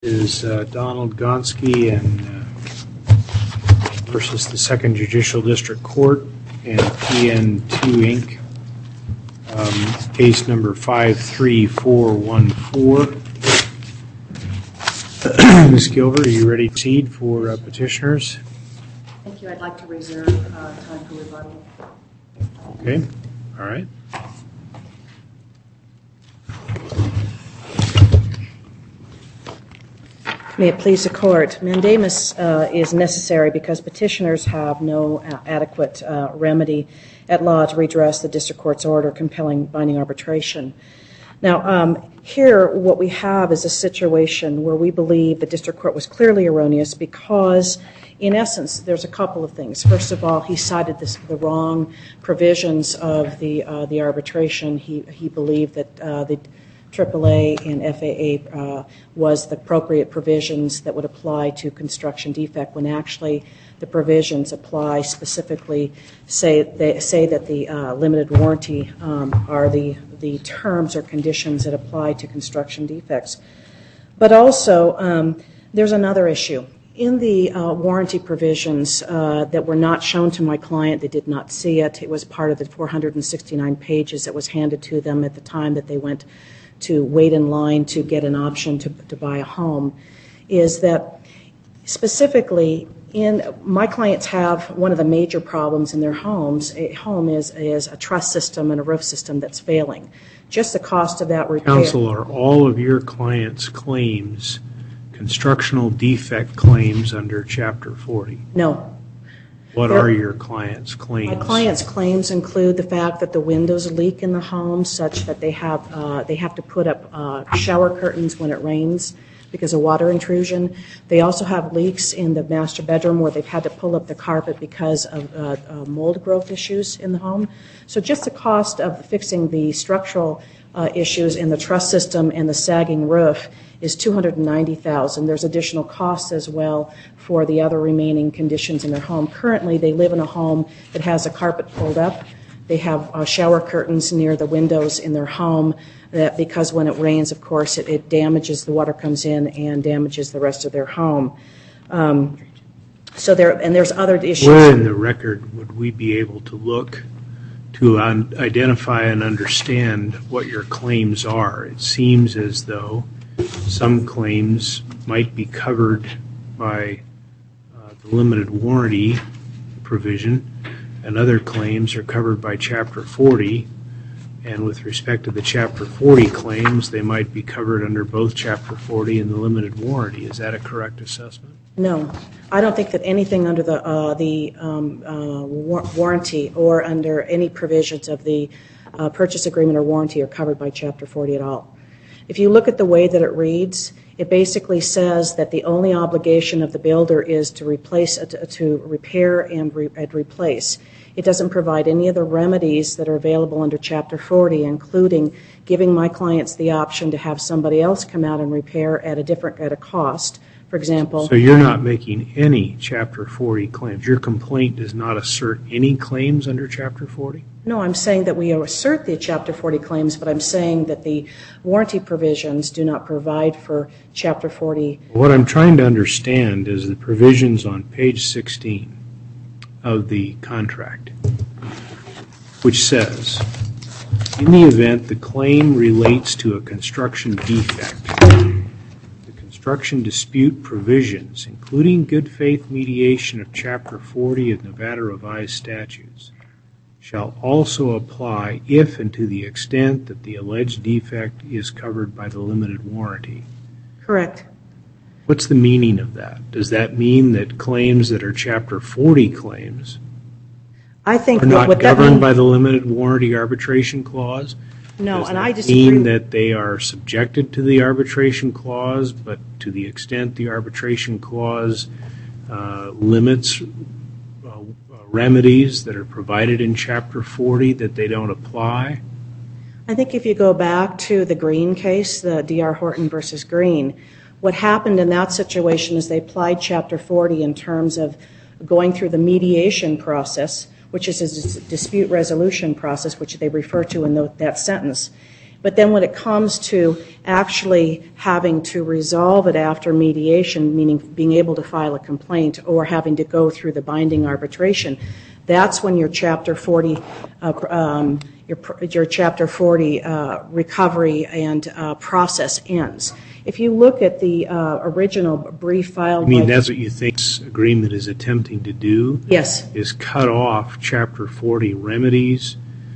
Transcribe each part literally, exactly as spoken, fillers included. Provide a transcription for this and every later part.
Is uh, Donald Gonski and uh, versus the Second Judicial District Court and P N two Incorporated. Um, case number five three four one four. Miz Gilbert, are you ready to proceed for uh, petitioners? Thank you. I'd like to reserve uh, time for rebuttal. Okay. All right. May it please the Court. Mandamus uh, is necessary because petitioners have no uh, adequate uh, remedy at law to redress the district court's order compelling binding arbitration. Now, um, here what we have is a situation where we believe the district court was clearly erroneous because, in essence, there's a couple of things. First of all, he cited this, the wrong provisions of the uh, the arbitration. He he believed that uh, the triple A and F A A uh, was the appropriate provisions that would apply to construction defect, when actually the provisions apply specifically, say they say that the uh, limited warranty um, are the, the terms or conditions that apply to construction defects. But also, um, there's another issue. In the uh, warranty provisions uh, that were not shown to my client, they did not see it. It was part of the four hundred sixty-nine pages that was handed to them at the time that they went to wait in line to get an option to, to buy a home, is that specifically in my clients have one of the major problems in their homes. A home is, is a truss system and a roof system that's failing. Just the cost of that repair. Counsel, are all of your clients' claims constructional defect claims under Chapter forty? No. What There, are your clients' claims? My clients' claims include the fact that the windows leak in the home, such that they have uh, they have to put up uh, shower curtains when it rains because of water intrusion. They also have leaks in the master bedroom where they've had to pull up the carpet because of uh, uh, mold growth issues in the home. So just the cost of fixing the structural uh, issues in the truss system and the sagging roof is two hundred ninety thousand dollars. There's additional costs as well for the other remaining conditions in their home. Currently, they live in a home that has a carpet pulled up. They have uh, shower curtains near the windows in their home that, because when it rains, of course, it, it damages, the water comes in and damages the rest of their home. Um, so there, and there's other issues. Where in the record would we be able to look to un- identify and understand what your claims are? It seems as though some claims might be covered by uh, the limited warranty provision, and other claims are covered by Chapter forty. And with respect to the Chapter forty claims, they might be covered under both Chapter forty and the limited warranty. Is that a correct assessment? No. I don't think that anything under the uh, the um, uh, war- warranty or under any provisions of the uh, purchase agreement or warranty are covered by Chapter forty at all. If you look at the way that it reads, it basically says that the only obligation of the builder is to replace, uh, to, to repair and, re- and replace. It doesn't provide any of the remedies that are available under Chapter forty, including giving my clients the option to have somebody else come out and repair at a different at a cost. For example, so you're not making any Chapter forty claims. Your complaint does not assert any claims under Chapter forty? No, I'm saying that we assert the Chapter forty claims, but I'm saying that the warranty provisions do not provide for Chapter forty. What I'm trying to understand is the provisions on page sixteen of the contract, which says, in the event the claim relates to a construction defect, the construction dispute provisions, including good faith mediation of Chapter forty of Nevada Revised Statutes, shall also apply if and to the extent that the alleged defect is covered by the limited warranty. Correct. What's the meaning of that? Does that mean that claims that are Chapter forty claims I think are that not what that governed mean, by the limited warranty arbitration clause? No, Does and that I disagree. mean that they are subjected to the arbitration clause, but to the extent the arbitration clause uh, limits uh, remedies that are provided in Chapter forty, that they don't apply? I think if you go back to the Green case, the D R Horton versus Green, what happened in that situation is they applied Chapter forty in terms of going through the mediation process, which is a dispute resolution process, which they refer to in the, that sentence. But then when it comes to actually having to resolve it after mediation, meaning being able to file a complaint or having to go through the binding arbitration, that's when your Chapter forty, uh, um, your, your Chapter forty uh, recovery and uh, process ends. If you look at the uh, original brief filed, I mean, by, that's what you think this agreement is attempting to do? Yes. Is cut off Chapter forty remedies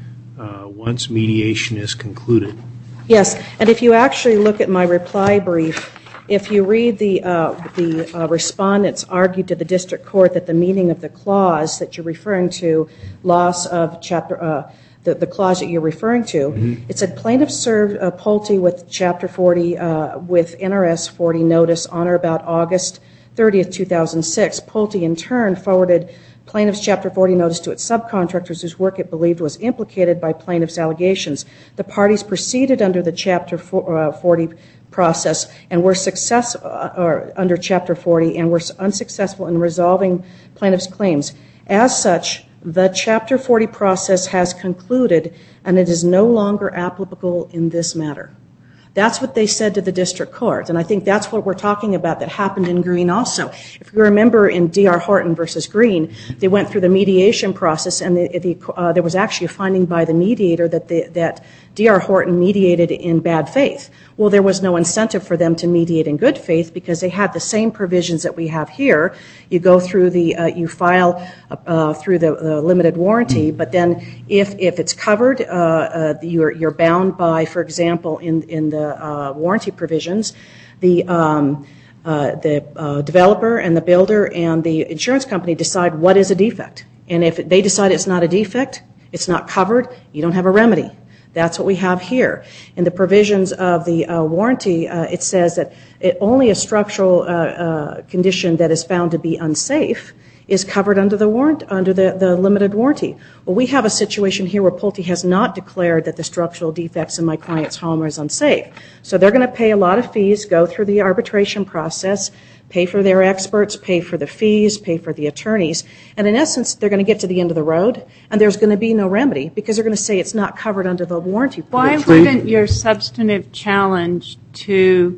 uh, once mediation is concluded. Yes, and if you actually look at my reply brief, if you read the uh, the uh, respondents argued to the district court that the meaning of the clause that you're referring to, loss of chapter, uh, the, the clause that you're referring to, mm-hmm. It said plaintiff served uh, Pulte with Chapter forty, uh, with N R S forty notice on or about August thirtieth, two thousand six. Pulte in turn forwarded plaintiff's Chapter forty notice to its subcontractors whose work it believed was implicated by plaintiff's allegations. The parties proceeded under the Chapter forty process and were success uh, or under Chapter forty and were unsuccessful in resolving plaintiff's claims. As such, the Chapter forty process has concluded and it is no longer applicable in this matter. That's what they said to the district court, and I think that's what we're talking about that happened in Green also. If you remember in D R Horton versus Green, they went through the mediation process, and the, the, uh, there was actually a finding by the mediator that, the, that D R Horton mediated in bad faith. Well, there was no incentive for them to mediate in good faith because they had the same provisions that we have here. You go through the, uh, you file uh, through the, the limited warranty, but then if if it's covered, uh, uh, you're you're bound by, for example, in in the uh, warranty provisions, the um, uh, the uh, developer and the builder and the insurance company decide what is a defect, and if they decide it's not a defect, it's not covered, you don't have a remedy. That's what we have here. In the provisions of the uh, warranty, uh, it says that it, only a structural uh, uh, condition that is found to be unsafe is covered under the warrant, under the, the limited warranty. Well, we have a situation here where Pulte has not declared that the structural defects in my client's home are unsafe. So they're going to pay a lot of fees, go through the arbitration process, pay for their experts, pay for the fees, pay for the attorneys, and in essence, they're going to get to the end of the road, and there's going to be no remedy because they're going to say it's not covered under the warranty. Why wouldn't your substantive challenge to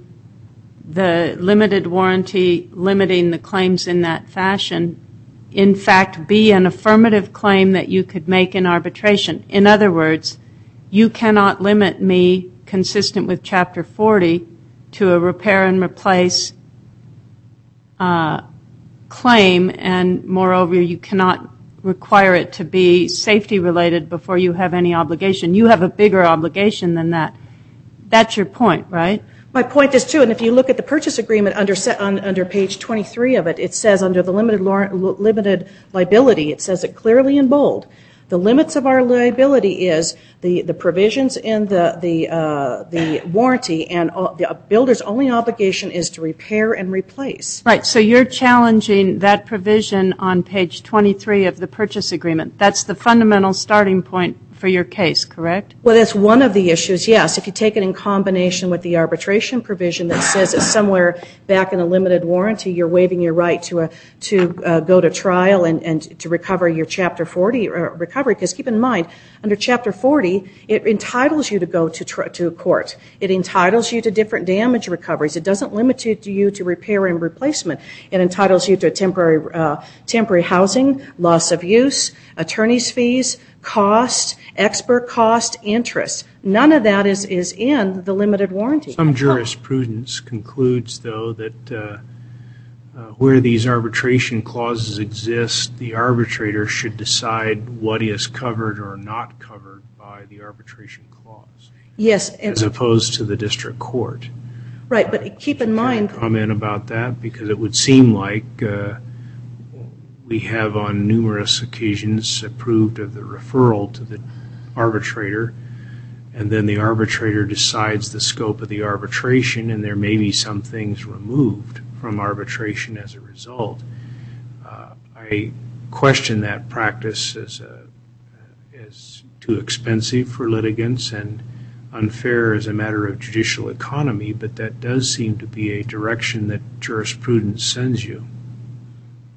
the limited warranty limiting the claims in that fashion in fact be an affirmative claim that you could make in arbitration? In other words, you cannot limit me, consistent with Chapter forty, to a repair and replace Uh, claim, and moreover, you cannot require it to be safety related before you have any obligation. You have a bigger obligation than that. That's your point, right? My point is, too, and if you look at the purchase agreement under on, under page twenty-three of it, it says under the limited limited liability, it says it clearly in bold. The limits of our liability is the, the provisions in the the uh, the warranty, and uh, the builder's only obligation is to repair and replace. Right. So you're challenging that provision on page twenty-three of the purchase agreement. That's the fundamental starting point for your case, correct? Well, that's one of the issues, yes. If you take it in combination with the arbitration provision that says that somewhere back in a limited warranty you're waiving your right to a, to uh, go to trial and, and to recover your Chapter forty uh, recovery, because keep in mind, under Chapter forty, it entitles you to go to tr- to court. It entitles you to different damage recoveries. It doesn't limit you to, you to repair and replacement. It entitles you to temporary uh, temporary housing, loss of use, attorney's fees, cost, expert cost, interest. None of that is, is in the limited warranty. Some jurisprudence concludes, though, that uh, uh, where these arbitration clauses exist, the arbitrator should decide what is covered or not covered by the arbitration clause. Yes. And as opposed to the district court. Right, but keep in mind... Can I comment about that? Because it would seem like uh, we have on numerous occasions approved of the referral to the arbitrator, and then the arbitrator decides the scope of the arbitration, and there may be some things removed from arbitration as a result. Uh, I question that practice as, a, as too expensive for litigants and unfair as a matter of judicial economy, but that does seem to be a direction that jurisprudence sends you.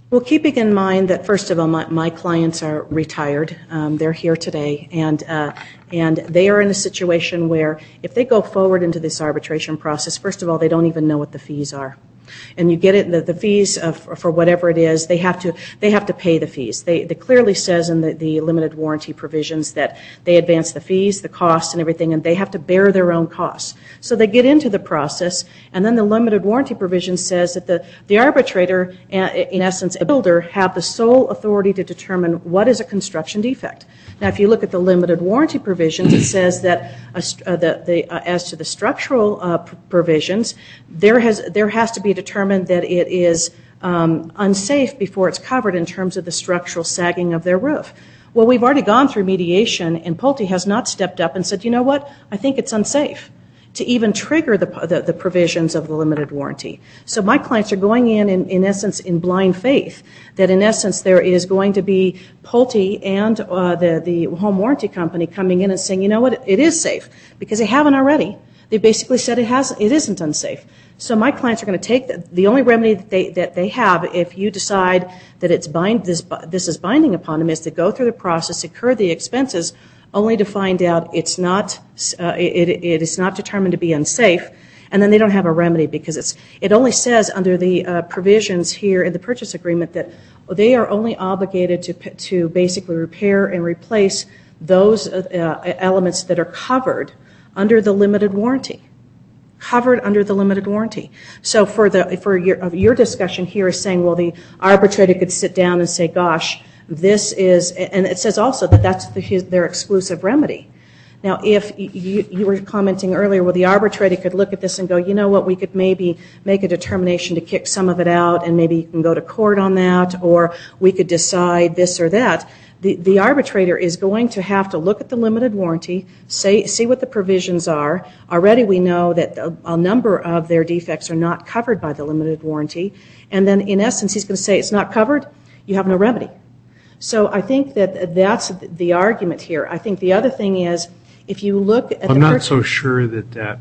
Well, keeping in mind that, first of all, my, my clients are retired. Um, they're here today, and uh, and they are in a situation where if they go forward into this arbitration process, first of all, they don't even know what the fees are. And you get it, the, the fees uh, for, for whatever it is, they have to they have to pay the fees. They, it clearly says in the, the limited warranty provisions that they advance the fees, the costs, and everything, and they have to bear their own costs. So they get into the process, and then the limited warranty provision says that the, the arbitrator, in essence, a builder, have the sole authority to determine what is a construction defect. Now, if you look at the limited warranty provisions, it says that a, uh, the, the, uh, as to the structural uh, pr- provisions, there has there has to be determined that it is um, unsafe before it's covered in terms of the structural sagging of their roof. Well, we've already gone through mediation, and Pulte has not stepped up and said, you know what, I think it's unsafe to even trigger the, the, the provisions of the limited warranty. So my clients are going in, in, in essence, in blind faith, that in essence there is going to be Pulte and uh, the, the home warranty company coming in and saying, you know what, it is safe, because they haven't already. They basically said it has, it isn't unsafe. So my clients are going to take the, the only remedy that they that they have if you decide that it's bind this this is binding upon them is to go through the process, incur the expenses, only to find out it's not uh, it, it is not determined to be unsafe, and then they don't have a remedy because it's it only says under the uh, provisions here in the purchase agreement that they are only obligated to to basically repair and replace those uh, elements that are covered under the limited warranty. Covered under the limited warranty. So for the for your your discussion here is saying, well, the arbitrator could sit down and say, gosh, this is, and it says also that that's the, his, their exclusive remedy. Now, if you, you were commenting earlier, well, the arbitrator could look at this and go, you know what, we could maybe make a determination to kick some of it out, and maybe you can go to court on that, or we could decide this or that. The, the arbitrator is going to have to look at the limited warranty, say, see what the provisions are. Already we know that a, a number of their defects are not covered by the limited warranty. And then, in essence, he's going to say it's not covered, you have no remedy. So I think that that's the argument here. I think the other thing is, if you look at I'm the... not per- so sure that that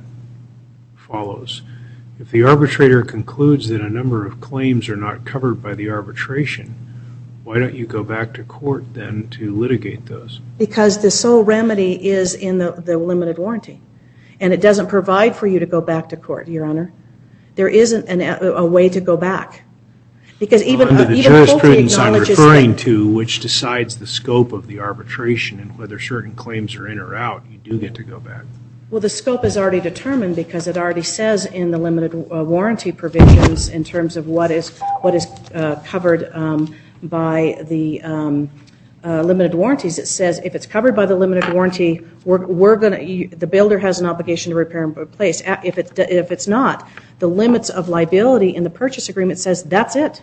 follows. If the arbitrator concludes that a number of claims are not covered by the arbitration, why don't you go back to court then to litigate those? Because the sole remedy is in the, the limited warranty. And it doesn't provide for you to go back to court, Your Honor. There isn't an, a, a way to go back. Because even, Under uh, the even Pulte jurisprudence I'm acknowledges referring that, to, which decides the scope of the arbitration and whether certain claims are in or out, you do get to go back. well, the scope is already determined because it already says in the limited uh, warranty provisions in terms of what is what is uh, covered um, by the um, uh, limited warranties. It says if it's covered by the limited warranty, we're, we're going to, the builder has an obligation to repair and replace. If it if it's not, the limits of liability in the purchase agreement says that's it.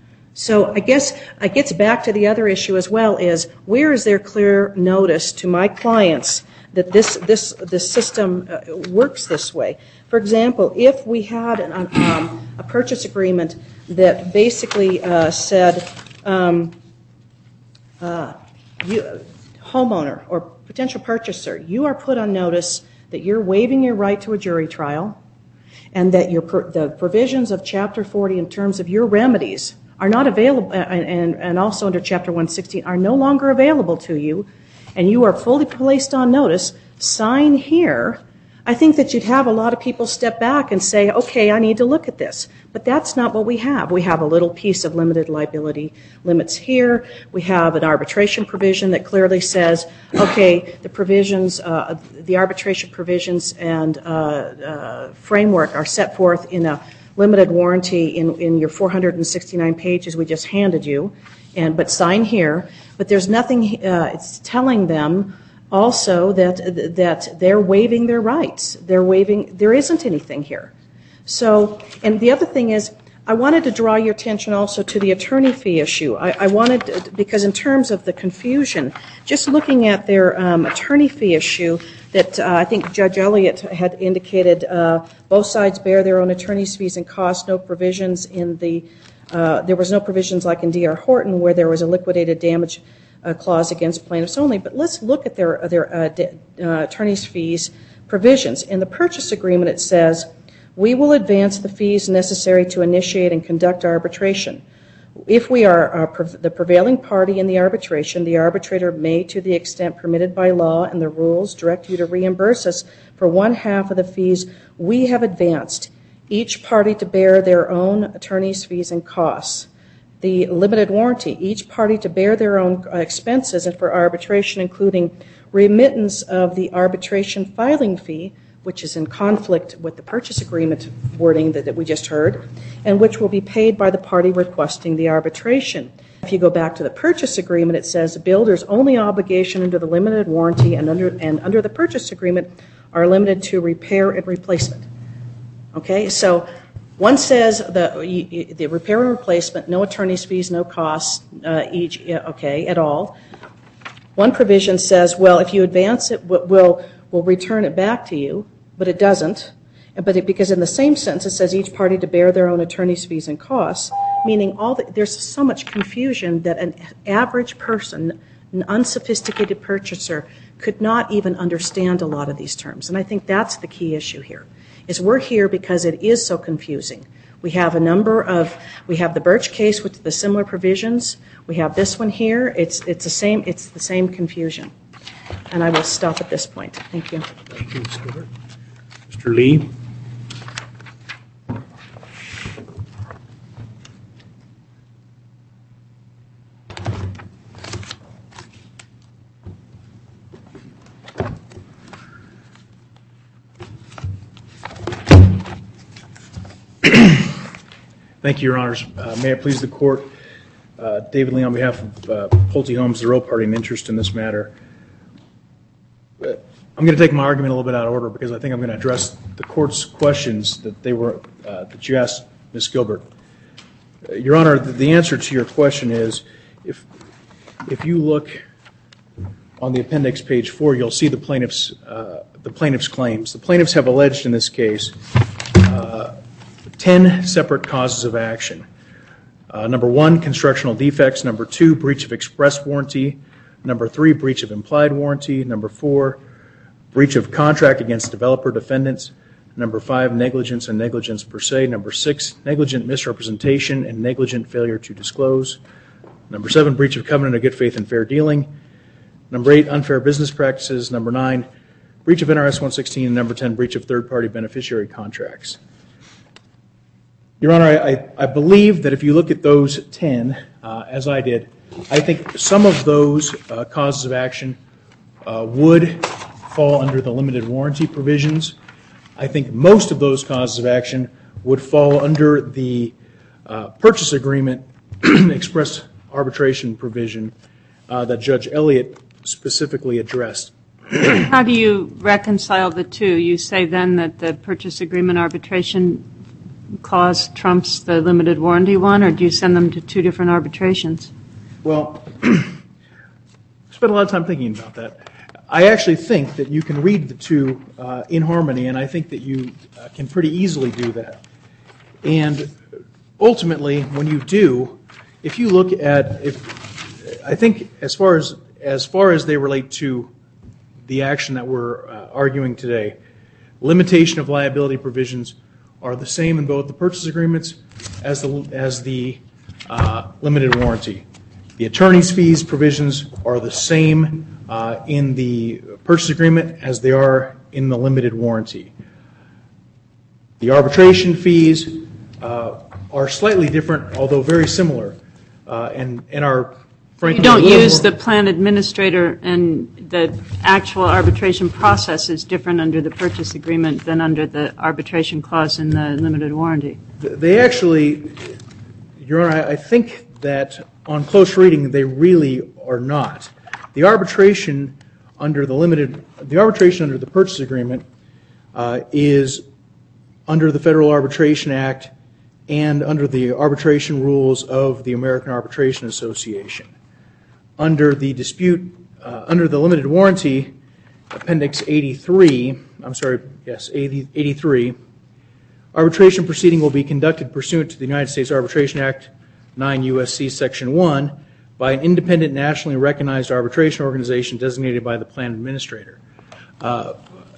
So I guess it gets back to the other issue as well, is where is there clear notice to my clients that this this this system uh, works this way? For example, if we had an, um, a purchase agreement that basically uh, said, um, uh, you, homeowner or potential purchaser, you are put on notice that you're waiving your right to a jury trial, and that your the provisions of Chapter forty in terms of your remedies are not available, and, and, and also under Chapter one sixteen are no longer available to you, and you are fully placed on notice, sign here. I think that you'd have a lot of people step back and say, okay, I need to look at this. But that's not what we have. We have a little piece of limited liability limits here. We have an arbitration provision that clearly says, okay, the provisions, uh, the arbitration provisions and uh, uh, framework are set forth in a limited warranty in, in your four hundred sixty-nine pages we just handed you, and but sign here. But there's nothing, uh, it's telling them also that that they're waiving their rights. They're waiving, there isn't anything here. So, and the other thing is, I wanted to draw your attention also to the attorney fee issue. I, I wanted, because in terms of the confusion, just looking at their um, attorney fee issue, that uh, I think Judge Elliott had indicated uh, both sides bear their own attorney's fees and costs, no provisions in the, uh, there was no provisions like in D R Horton where there was a liquidated damage uh, clause against plaintiffs only. But let's look at their, their uh, de, uh, attorney's fees provisions. In the purchase agreement it says, we will advance the fees necessary to initiate and conduct arbitration. If we are uh, pre- the prevailing party in the arbitration, the arbitrator may, to the extent permitted by law and the rules, direct you to reimburse us for one half of the fees we have advanced, each party to bear their own attorney's fees and costs. The limited warranty, each party to bear their own expenses and for arbitration, including remittance of the arbitration filing fee, which is in conflict with the purchase agreement wording that, that we just heard, and which will be paid by the party requesting the arbitration. If you go back to the purchase agreement, it says the builder's only obligation under the limited warranty and under, and under the purchase agreement are limited to repair and replacement. Okay, so one says the, the repair and replacement, no attorney's fees, no costs, uh, each, okay, at all. One provision says, well, if you advance it, we'll, we'll return it back to you, but it doesn't. But it, because in the same sentence it says each party to bear their own attorney's fees and costs, meaning all the, there's so much confusion that an average person, an unsophisticated purchaser, could not even understand a lot of these terms. And I think that's the key issue here. Is we're here because it is so confusing. We have a number of, we have the Birch case with the similar provisions. We have this one here. It's it's the same. It's the same confusion. And I will stop at this point. Thank you. Thank you, Miz Gilbert. Mister Lee. Thank you, Your Honors. Uh, may it please the Court, uh, David Lee on behalf of uh, Pulte Homes, the real party in interest in this matter. Uh, I'm going to take my argument a little bit out of order because I think I'm going to address the Court's questions that they were uh, that you asked Miz Gilbert. Uh, Your Honor, the, the answer to your question is, if if you look on the appendix, page four, you'll see the plaintiff's uh, the plaintiff's claims. The plaintiffs have alleged in this case Uh, ten separate causes of action. Uh, number one, constructional defects. Number two, breach of express warranty. Number three, breach of implied warranty. Number four, breach of contract against developer defendants. Number five, negligence and negligence per se. Number six, negligent misrepresentation and negligent failure to disclose. Number seven, breach of covenant of good faith and fair dealing. Number eight, unfair business practices. Number nine, breach of N R S one sixteen. And number ten, breach of third-party beneficiary contracts. Your Honor, I, I believe that if you look at those ten, uh, as I did, I think some of those uh, causes of action uh, would fall under the limited warranty provisions. I think most of those causes of action would fall under the uh, purchase agreement express arbitration provision uh, that Judge Elliott specifically addressed. How do you reconcile the two? You say then that the purchase agreement arbitration clause trumps the limited warranty one, or do you send them to two different arbitrations? Well, I spent a lot of time thinking about that. I actually think that you can read the two uh, in harmony, and I think that you uh, can pretty easily do that. And ultimately, when you do, if you look at, if I think as far as as far as they relate to the action that we're uh, arguing today, limitation of liability provisions are the same in both the purchase agreements as the as the uh, limited warranty. The attorney's fees provisions are the same uh, in the purchase agreement as they are in the limited warranty. The arbitration fees uh, are slightly different, although very similar, uh, and and are frankly. You don't use the plan administrator, and the actual arbitration process is different under the purchase agreement than under the arbitration clause in the limited warranty. They actually, Your Honor, I think that on close reading they really are not. The arbitration under the limited, the arbitration under the purchase agreement uh, is under the Federal Arbitration Act and under the arbitration rules of the American Arbitration Association. Under the dispute, uh, under the limited warranty, Appendix eighty-three, I'm sorry, yes, eighty-three, arbitration proceeding will be conducted pursuant to the United States Arbitration Act, nine U S C Section one, by an independent nationally recognized arbitration organization designated by the plan administrator. Uh,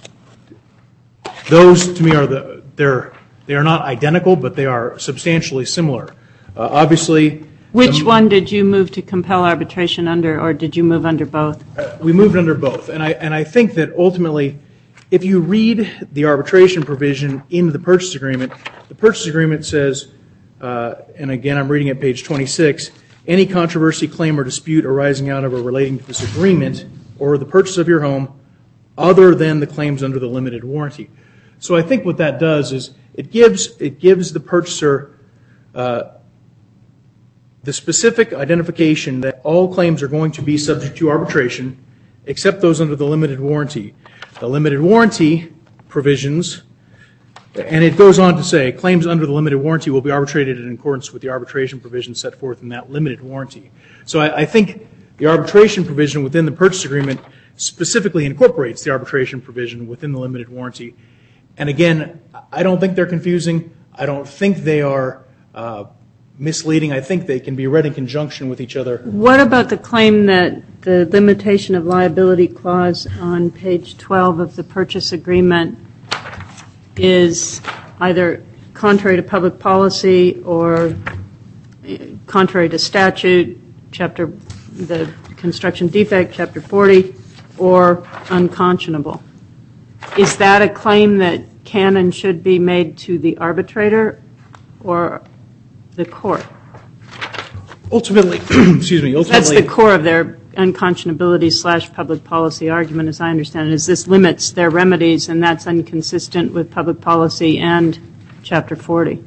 those, to me, are the, they're, they are not identical, but they are substantially similar. Uh, obviously, Which Um, one did you move to compel arbitration under, or did you move under both? Uh, we moved under both, and I and I think that ultimately, if you read the arbitration provision in the purchase agreement, the purchase agreement says, uh, and again I'm reading at page twenty-six, any controversy, claim, or dispute arising out of or relating to this agreement or the purchase of your home, other than the claims under the limited warranty. So I think what that does is it gives it gives the purchaser uh, the specific identification that all claims are going to be subject to arbitration, except those under the limited warranty. The limited warranty provisions, and it goes on to say, claims under the limited warranty will be arbitrated in accordance with the arbitration provisions set forth in that limited warranty. So I, I think the arbitration provision within the purchase agreement specifically incorporates the arbitration provision within the limited warranty. And again, I don't think they're confusing. I don't think they are uh, misleading. I think they can be read in conjunction with each other. What about the claim that the limitation of liability clause on page twelve of the purchase agreement is either contrary to public policy or contrary to statute, chapter the construction defect, chapter forty, or unconscionable? Is that a claim that can and should be made to the arbitrator or the court? Ultimately, excuse me, ultimately. That's the core of their unconscionability slash public policy argument, as I understand it, is this limits their remedies, and that's inconsistent with public policy and chapter forty.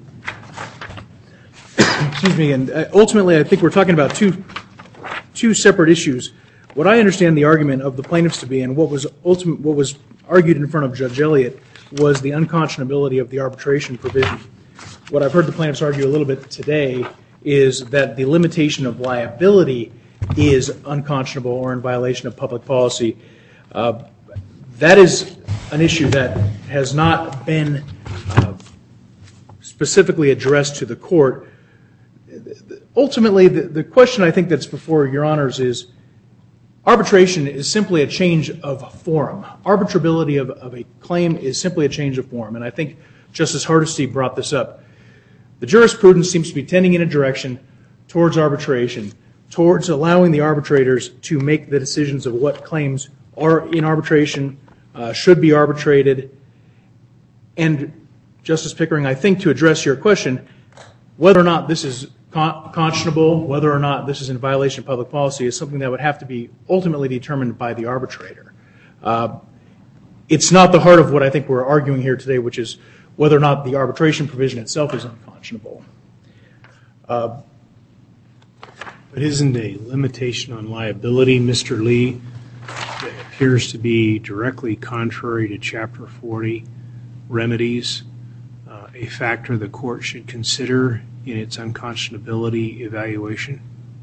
Excuse me, and uh, ultimately I think we're talking about two two separate issues. What I understand the argument of the plaintiffs to be, and what was ultimate, what was argued in front of Judge Elliott, was the unconscionability of the arbitration provision. What I've heard the plaintiffs argue a little bit today is that the limitation of liability is unconscionable or in violation of public policy. Uh, that is an issue that has not been uh, specifically addressed to the court. Ultimately, the, the question I think that's before Your Honors is, arbitration is simply a change of forum. Arbitrability of, of a claim is simply a change of forum, and I think Justice Hardesty brought this up. The jurisprudence seems to be tending in a direction towards arbitration, towards allowing the arbitrators to make the decisions of what claims are in arbitration, uh, should be arbitrated. And Justice Pickering, I think to address your question, whether or not this is con- conscionable, whether or not this is in violation of public policy, is something that would have to be ultimately determined by the arbitrator. Uh, it's not the heart of what I think we're arguing here today, which is whether or not the arbitration provision itself is unconscionable. Uh, But isn't a limitation on liability, Mister Lee, that appears to be directly contrary to Chapter forty remedies, uh, a factor the court should consider in its unconscionability evaluation?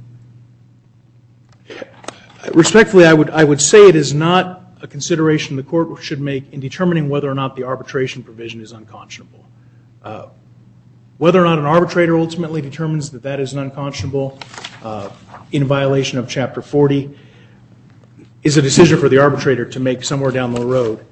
Respectfully, I would I would say it is not a consideration the court should make in determining whether or not the arbitration provision is unconscionable. Uh, whether or not an arbitrator ultimately determines that that is unconscionable uh, in violation of Chapter forty is a decision for the arbitrator to make somewhere down the road.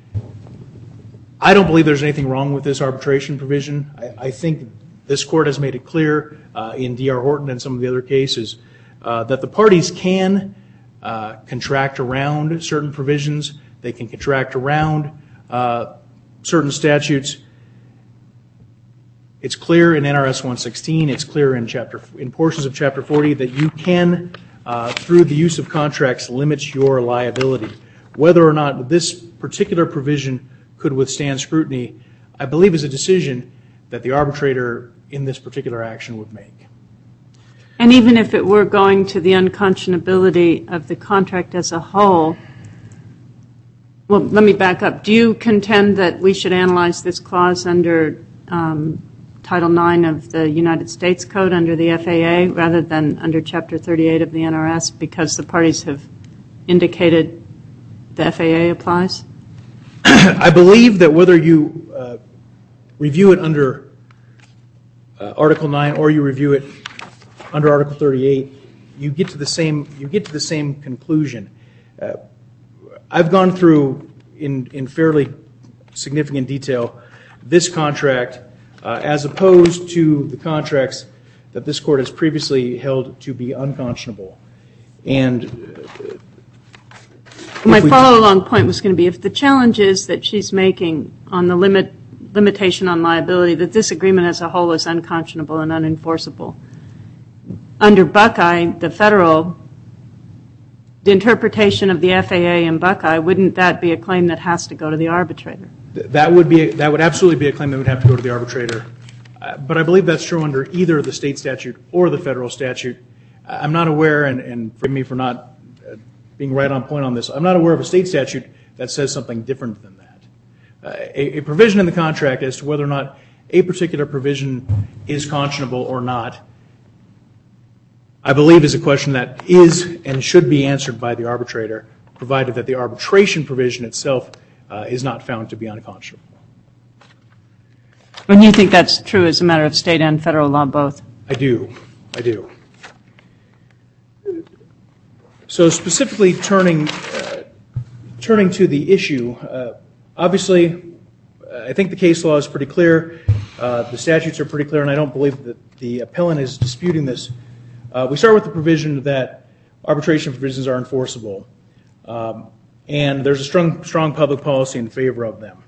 I don't believe there's anything wrong with this arbitration provision. I, I think this court has made it clear uh, in D R Horton and some of the other cases uh, that the parties can uh, contract around certain provisions. They can contract around uh, certain statutes. It's clear in N R S one sixteen. It's clear in chapter in portions of Chapter forty that you can, uh, through the use of contracts, limit your liability. Whether or not this particular provision could withstand scrutiny, I believe is a decision that the arbitrator in this particular action would make. And even if it were going to the unconscionability of the contract as a whole, well, let me back up. Do you contend that we should analyze this clause under um, Title nine of the United States Code under the F A A rather than under Chapter thirty-eight of the N R S because the parties have indicated the F A A applies? I believe that whether you uh, review it under uh, Article nine or you review it under Article thirty-eight, you get to the same you get to the same conclusion. Uh, I've gone through in in fairly significant detail this contract uh, as opposed to the contracts that this court has previously held to be unconscionable. And uh, my we, follow-along point was going to be, if the challenge is that she's making on the limit limitation on liability, that this agreement as a whole is unconscionable and unenforceable, under Buckeye, the federal, the interpretation of the F A A in Buckeye, wouldn't that be a claim that has to go to the arbitrator? That would be that would absolutely be a claim that would have to go to the arbitrator. Uh, but I believe that's true under either the state statute or the federal statute. I'm not aware, and, and forgive me for not uh, being right on point on this, I'm not aware of a state statute that says something different than that. Uh, a, a provision in the contract as to whether or not a particular provision is conscionable or not, I believe is a question that is and should be answered by the arbitrator, provided that the arbitration provision itself uh, is not found to be unconscionable. And you think that's true as a matter of state and federal law both? I do. I do. So specifically turning, uh, turning to the issue, uh, obviously I think the case law is pretty clear. Uh, the statutes are pretty clear, and I don't believe that the appellant is disputing this. Uh, we start with the provision that arbitration provisions are enforceable, um, and there's a strong, strong public policy in favor of them.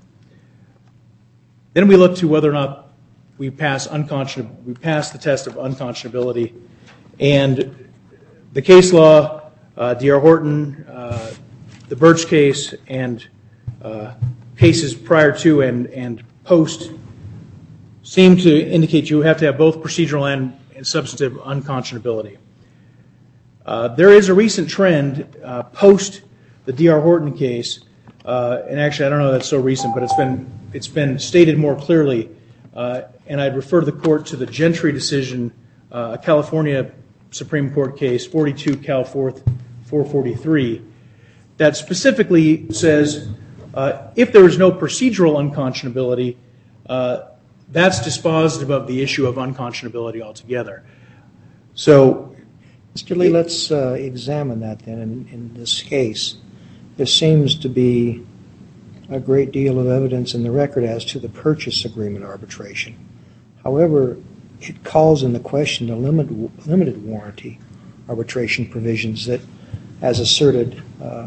Then we look to whether or not we pass unconscionable, we pass the test of unconscionability, and the case law, uh, D R Horton, uh, the Birch case, and uh, cases prior to and, and post seem to indicate you have to have both procedural and, and substantive unconscionability. Uh, there is a recent trend uh, post the D R Horton case, uh, and actually I don't know if that's so recent, but it's been it's been stated more clearly, uh, and I'd refer the court to the Gentry decision, uh, a California Supreme Court case, forty-two Cal fourth four forty-three, that specifically says uh, if there is no procedural unconscionability, uh, that's dispositive of the issue of unconscionability altogether. So, Mister Lee, let's uh, examine that then. In, in this case, there seems to be a great deal of evidence in the record as to the purchase agreement arbitration. However, it calls into question the limit, limited warranty arbitration provisions that, as asserted uh,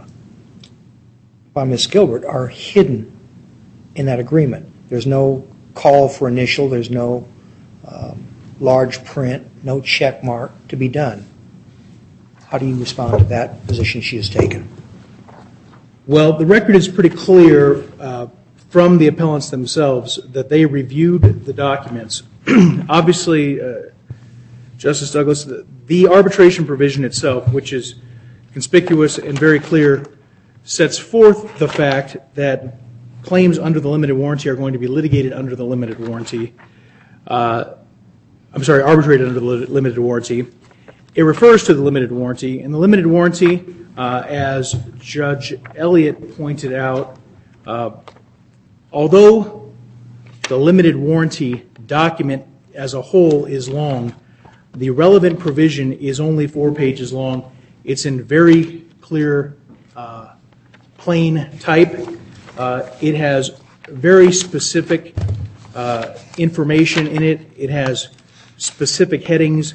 by Miz Gilbert, are hidden in that agreement. There's no call for initial, there's no um, large print, no check mark to be done. How do you respond to that position she has taken? Well, the record is pretty clear uh, from the appellants themselves that they reviewed the documents. Obviously, uh, Justice Douglas, the, the arbitration provision itself, which is conspicuous and very clear, sets forth the fact that claims under the limited warranty are going to be litigated under the limited warranty. Uh, I'm sorry, arbitrated under the limited warranty. It refers to the limited warranty, and the limited warranty, uh, as Judge Elliott pointed out, uh, although the limited warranty document as a whole is long, the relevant provision is only four pages long. It's in very clear, uh, plain type. Uh, it has very specific uh, information in it. It has specific headings.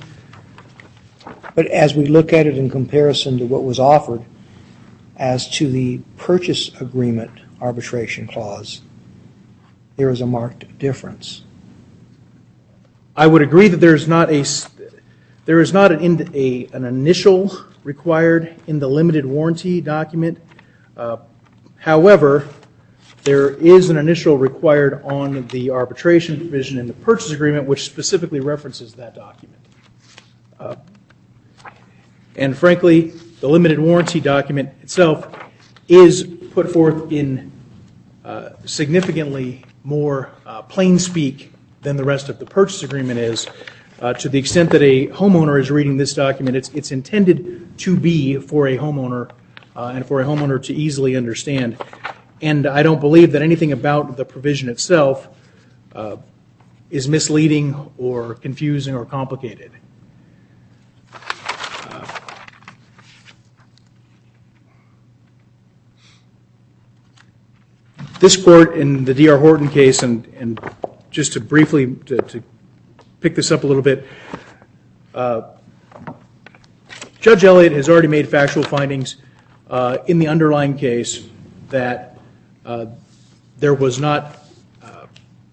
But as we look at it in comparison to what was offered as to the purchase agreement arbitration clause, there is a marked difference. I would agree that there is not a there is not an, a, an initial required in the limited warranty document. Uh, however, there is an initial required on the arbitration provision in the purchase agreement, which specifically references that document. Uh, and frankly, the limited warranty document itself is put forth in uh, significantly more uh, plain speak than the rest of the purchase agreement is. Uh, to the extent that a homeowner is reading this document, it's, it's intended to be for a homeowner uh, and for a homeowner to easily understand. And I don't believe that anything about the provision itself uh, is misleading or confusing or complicated. Uh, this court in the D R Horton case, and, and just to briefly to, to pick this up a little bit, Uh, Judge Elliott has already made factual findings uh, in the underlying case that uh, there was not uh,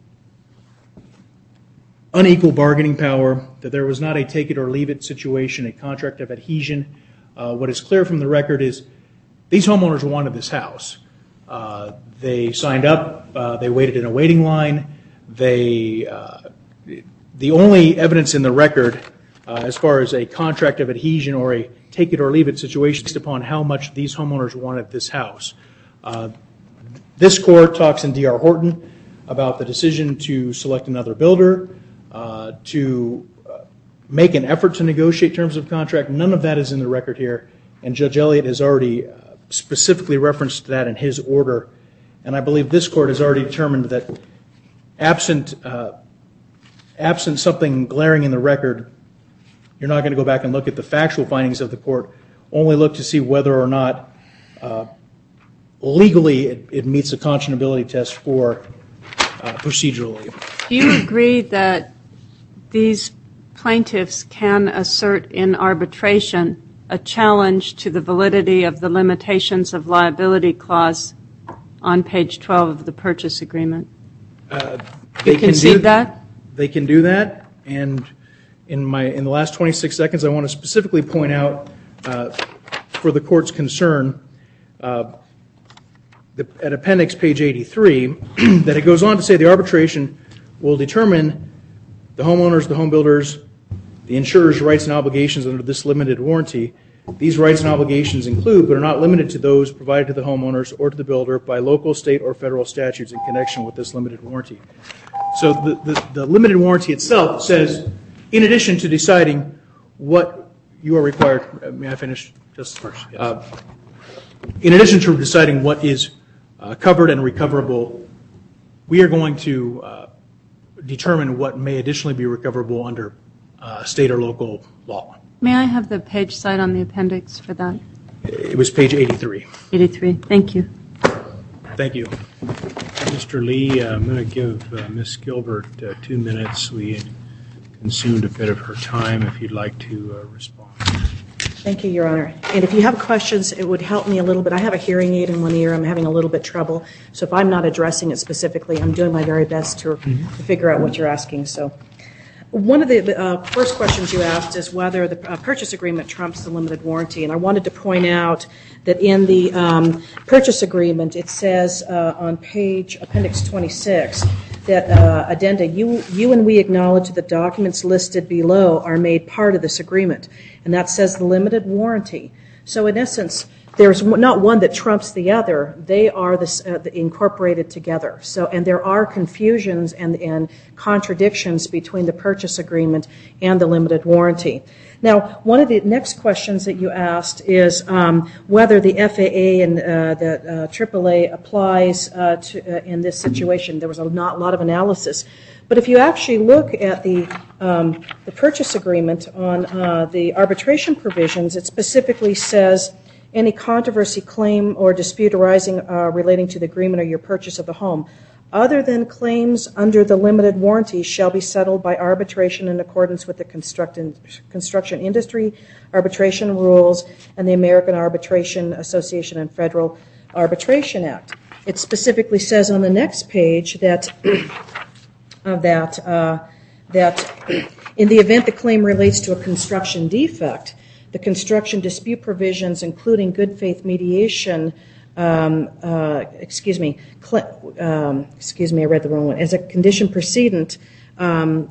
unequal bargaining power, that there was not a take-it-or-leave-it situation, a contract of adhesion. Uh, what is clear from the record is these homeowners wanted this house. Uh, they signed up. Uh, they waited in a waiting line. They, uh, the only evidence in the record uh, as far as a contract of adhesion or a take-it-or-leave-it situation based upon how much these homeowners wanted this house. Uh, this court talks in D R Horton about the decision to select another builder, uh, to uh, make an effort to negotiate terms of contract. None of that is in the record here, and Judge Elliott has already uh, specifically referenced that in his order, and I believe this court has already determined that absent, uh, absent something glaring in the record, you're not going to go back and look at the factual findings of the court, only look to see whether or not uh, legally it, it meets the conscionability test for uh, procedurally. Do you agree that these plaintiffs can assert in arbitration a challenge to the validity of the limitations of liability clause on page twelve of the purchase agreement? Uh, they you can concede do, that? They can do that, and in my in the last twenty-six seconds, I want to specifically point out uh, for the court's concern uh, the, at appendix page eighty-three that it goes on to say the arbitration will determine the homeowners, the home builders, the insurer's rights and obligations under this limited warranty. These rights and obligations include, but are not limited to, those provided to the homeowners or to the builder by local, state, or federal statutes in connection with this limited warranty. So the, the, the limited warranty itself says, in addition to deciding what you are required, uh, may I finish just first? Yes. Uh, in addition to deciding what is uh, covered and recoverable, we are going to uh, determine what may additionally be recoverable under uh, state or local law. May I have the page cite on the appendix for that? It was page eighty-three. eighty-three. Thank you. Thank you. Mister Lee, uh, I'm going to give uh, Miz Gilbert uh, two minutes. We consumed a bit of her time. If you'd like to uh, respond. Thank you, Your Honor. And if you have questions, it would help me a little bit. I have a hearing aid in one ear. I'm having a little bit trouble. So if I'm not addressing it specifically, I'm doing my very best to, mm-hmm. to figure out what you're asking. So one of the uh, first questions you asked is whether the uh, purchase agreement trumps the limited warranty. And I wanted to point out that in the um, purchase agreement, it says uh, on page appendix twenty-six that uh, addenda, you, you and we acknowledge that the documents listed below are made part of this agreement. And that says the limited warranty. So in essence, there's not one that trumps the other. They are this, uh, incorporated together. So, and there are confusions and, and contradictions between the purchase agreement and the limited warranty. Now, one of the next questions that you asked is um, whether the F A A and uh, the uh, triple A applies uh, to, uh, in this situation. There was a not, lot of analysis. But if you actually look at the, um, the purchase agreement on uh, the arbitration provisions, it specifically says any controversy, claim, or dispute arising uh, relating to the agreement or your purchase of the home, other than claims under the limited warranty, shall be settled by arbitration in accordance with the construction industry arbitration rules and the American Arbitration Association and Federal Arbitration Act. It specifically says on the next page that uh, that uh, that in the event the claim relates to a construction defect, the construction dispute provisions, including good faith mediation, um, uh, excuse me, cl- um, excuse me, I read the wrong one. As a condition precedent, um,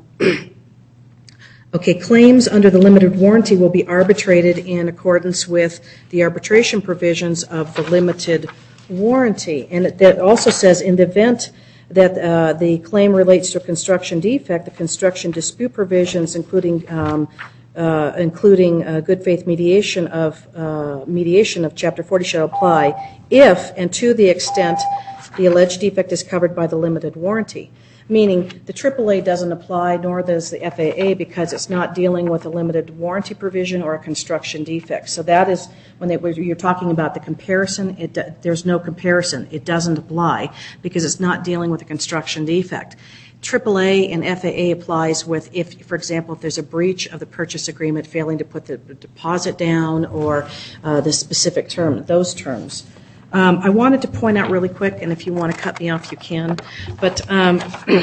okay, claims under the limited warranty will be arbitrated in accordance with the arbitration provisions of the limited warranty. And it, that also says in the event that uh, the claim relates to a construction defect, the construction dispute provisions, including um, Uh, including uh, good faith mediation of uh, mediation of Chapter forty shall apply if and to the extent the alleged defect is covered by the limited warranty. Meaning the triple A doesn't apply, nor does the F A A, because it's not dealing with a limited warranty provision or a construction defect. So that is when, they, when you're talking about the comparison. It, there's no comparison. It doesn't apply because it's not dealing with a construction defect. triple A and F A A applies with if, for example, if there's a breach of the purchase agreement, failing to put the deposit down or uh, the specific term, those terms. Um, I wanted to point out really quick, and if you want to cut me off, you can, but um,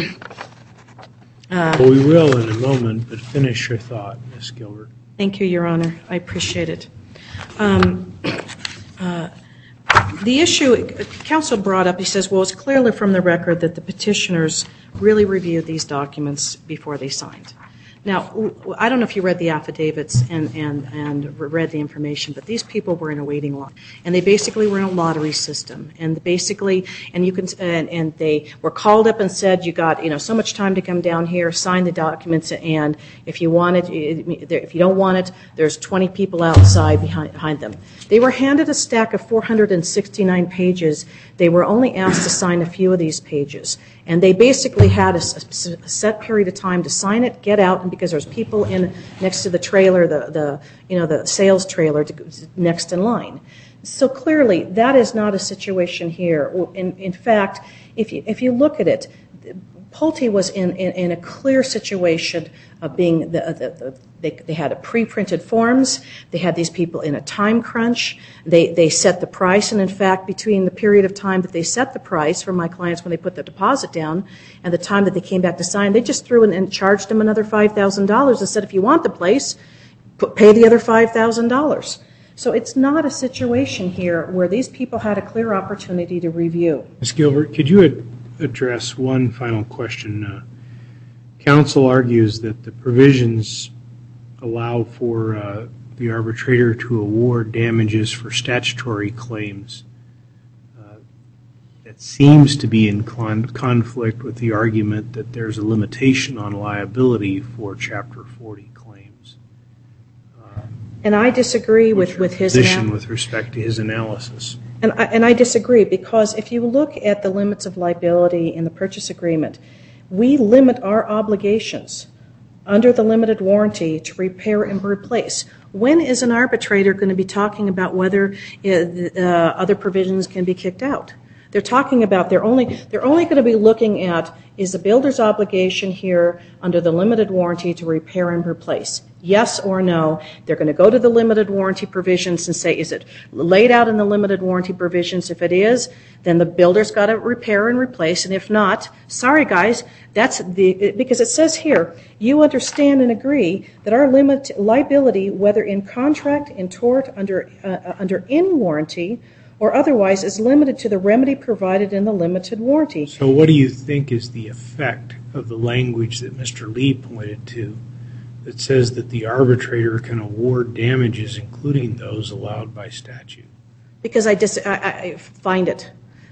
uh, well, we will in a moment, but finish your thought, Miz Gilbert. Thank you, Your Honor. I appreciate it. Um, uh, the issue, counsel brought up, he says, well, it's clearly from the record that the petitioners really reviewed these documents before they signed. Now, I don't know if you read the affidavits and, and, and read the information, but these people were in a waiting line, and they basically were in a lottery system, and basically, and you can, and, and they were called up and said, you got, you know, so much time to come down here, sign the documents, and if you want it, if you don't want it, there's twenty people outside behind, behind them. They were handed a stack of four hundred sixty-nine pages. They were only asked to sign a few of these pages, and they basically had a, a set period of time to sign it, get out, and because there's people in next to the trailer, the, the you know the sales trailer to, next in line. So clearly, that is not a situation here. In, in fact, if you if you look at it, Pulte was in, in, in a clear situation of being the, the, the they, they had a pre-printed forms. They had these people in a time crunch. They they set the price, and in fact, between the period of time that they set the price for my clients when they put the deposit down and the time that they came back to sign, they just threw in and charged them another five thousand dollars and said, if you want the place, put, pay the other five thousand dollars. So it's not a situation here where these people had a clear opportunity to review. Miz Gilbert, could you ad- address one final question? Uh, counsel argues that the provisions allow for uh, the arbitrator to award damages for statutory claims. Uh, that seems to be in con- conflict with the argument that there's a limitation on liability for Chapter forty claims. Uh, and I disagree with, with his position ana- with respect to his analysis. And I, and I disagree, because if you look at the limits of liability in the purchase agreement, we limit our obligations under the limited warranty to repair and replace. When is an arbitrator going to be talking about whether uh, uh, other provisions can be kicked out? They're talking about they're only they're only going to be looking at, is the builder's obligation here under the limited warranty to repair and replace? Yes or no? They're going to go to the limited warranty provisions and say, is it laid out in the limited warranty provisions? If it is, then the builder's got to repair and replace, and if not, sorry guys, that's the because it says here, you understand and agree that our limit liability, whether in contract, in tort, under uh, under any warranty, or otherwise, is limited to the remedy provided in the limited warranty. So what do you think is the effect of the language that Mister Lee pointed to that says that the arbitrator can award damages, including those allowed by statute? Because I, dis- I, I find it.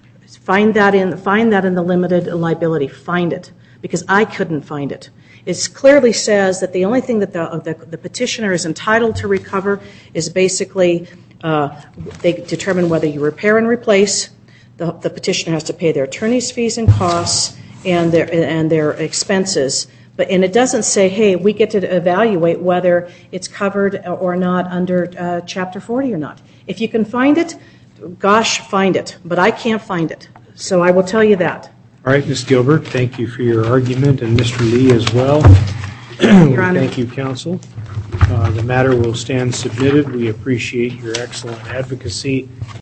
Find that in find that in the limited liability. Find it. Because I couldn't find it. It clearly says that the only thing that the, the, the petitioner is entitled to recover is basically uh, they determine whether you repair and replace. The, the petitioner has to pay their attorney's fees and costs and their and their expenses. But and it doesn't say, hey, we get to evaluate whether it's covered or not under uh, Chapter forty or not. If you can find it, gosh, find it. But I can't find it. So I will tell you that. All right, Miz Gilbert, thank you for your argument, and Mister Lee as well. Your Honor. Thank you, counsel. Uh, the matter will stand submitted. We appreciate your excellent advocacy.